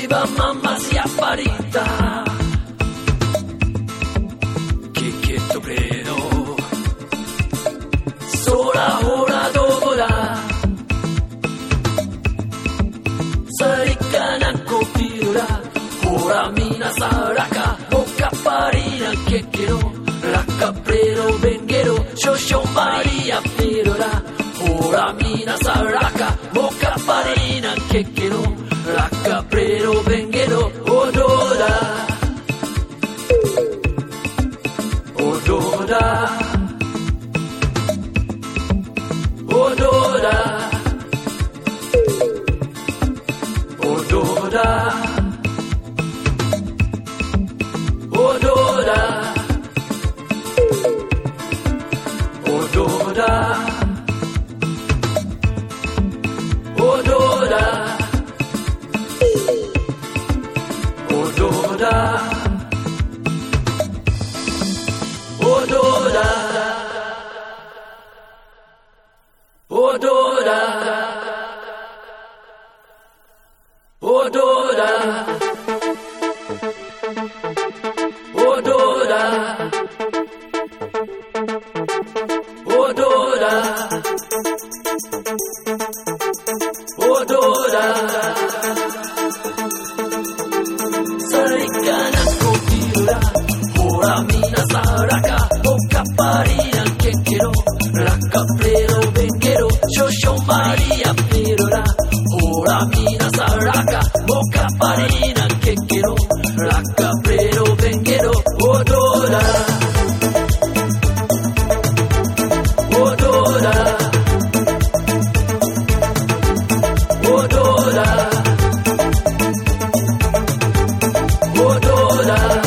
viva mamma sia parita. Che credo, sola ora dopo da. Sarikana kopirura, ora mina saraka, boca parina che quiero, la caprero venguero, shosho Maria pirura, ora mina saraka, boca parina che quiero, la caprero venguero, odora, odora, odora. Odora, odora, odora, odora, odora, odora, odora. Odora, odora, odora, odora. Sarikana kopirura, ora mina saraka, boca parina che quiero, la caprero venguero, shosho Maria pirura. Ora mina saraka, boca parina che quiero, la caprero venguero, odora, odora, odora, odora.